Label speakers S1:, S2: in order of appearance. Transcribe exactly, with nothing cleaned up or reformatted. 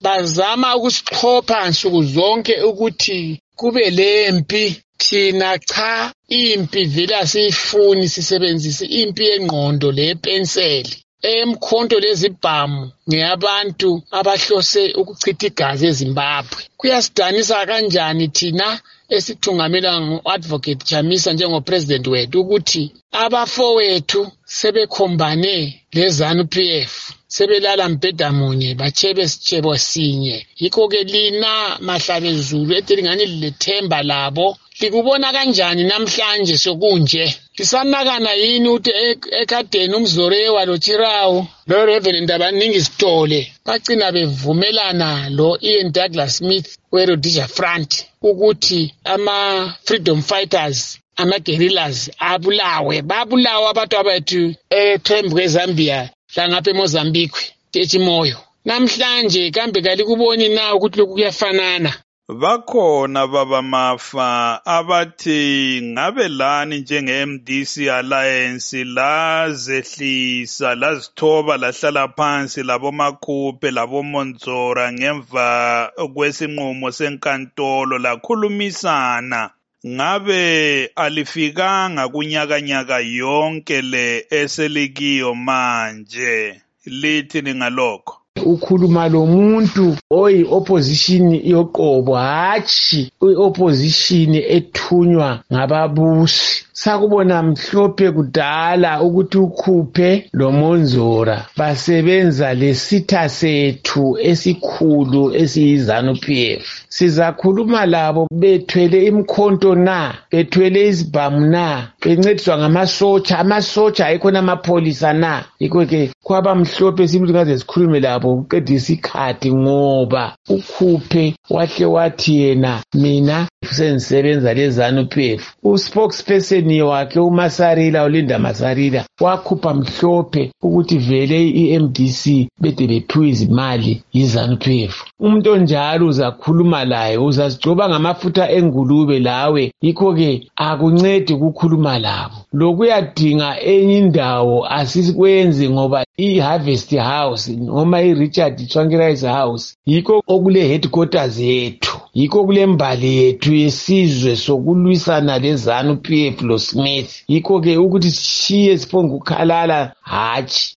S1: bazama ukusixhopha nsuku zonke ukuthi kube lempi. Thina cha, impi vele asiyifuni, sisebenzise impi yengqondo lepenseli. Emkhonto lezibhamu ngeyabantu abahlose ukuchitha igazi eZimbabwe. Kuyasidanisa kanjani thina esithungamela ngo-Advocate Chamisa njengopresident wethu ukuthi abafowethu sebekhombane leZANU-P F, sebelala mbheda munye bachebe sichebo sinye. Yikho-ke lina Mahlabezulu etilingani lilethemba labo, likubona kanjani namhlanje sokunje? Lisanakana yini ukuthi ekadeni uMzorewa loChirawu lo Reverend Abaningi Sithole bacina bevumelana lo Ian Douglas Smith we-Rhodesia Front ukuthi ama-freedom fighters, ama-guerrillas abulawe, babulawa abantu abathu ethembu kweZambia langapha eMozambique, Tetshimoyo. Namhlanje kambe kalikuboni na ukuthi lokhu kuyafanana?
S2: Bakhona baba Mafa abathi ngabe lani njenge-M D C Alliance lazehlisa lazithoba lahlala phansi laboMakhuphe laboMontsora ngemva kwesinqumo senkantolo lakhulumisana. Ngabe alifikanga kunyakanyaka yonke le eselikiyo manje, lithini ngalokho?
S1: Ukhuluma lo muntu oyi opposition yoqobo, hatshi i-opposition ethunywa ngababusi. Sakubona mhlophe kudala ukuthi ukhuphe lo Monzora basebenza lesitha sethu esikhulu esiyiZANU-P F. Sizakhuluma labo bethwele imkhonto na, bethwele izibhamu na, bencediswa ngamasotsha, amasotsha ayikho namapholisa na. Yikho ke kwaba mhlophe sibuthi ngaze sikhulume labo uqeda isikhathi ngoba ukhuphe wahle wathi yena mina sengisebenza leZANU-P F. U-spokesperson wakhe uMasarila, uLinda Masarila, wakhupha mhlophe ukuthi vele i-M D C bede bephiwe izimali yiZANU-P F. Umuntu onjalo uzakhuluma laye, uzazigcoba ngamafutha engulube lawe. Yikho ke akuncedi ukukhuluma labo. Lokuyadinga enye indawo asikwenzi ngoba i-Harvest House noma i-Richard Tsvangirai House yikho okule headquarters yethu, yikho kule mbali yethu yesizwe sokulwisana leZANU-P F lo Smith. Yikho ke ukuthi sishiye siphonga ukukhalala, hatshi.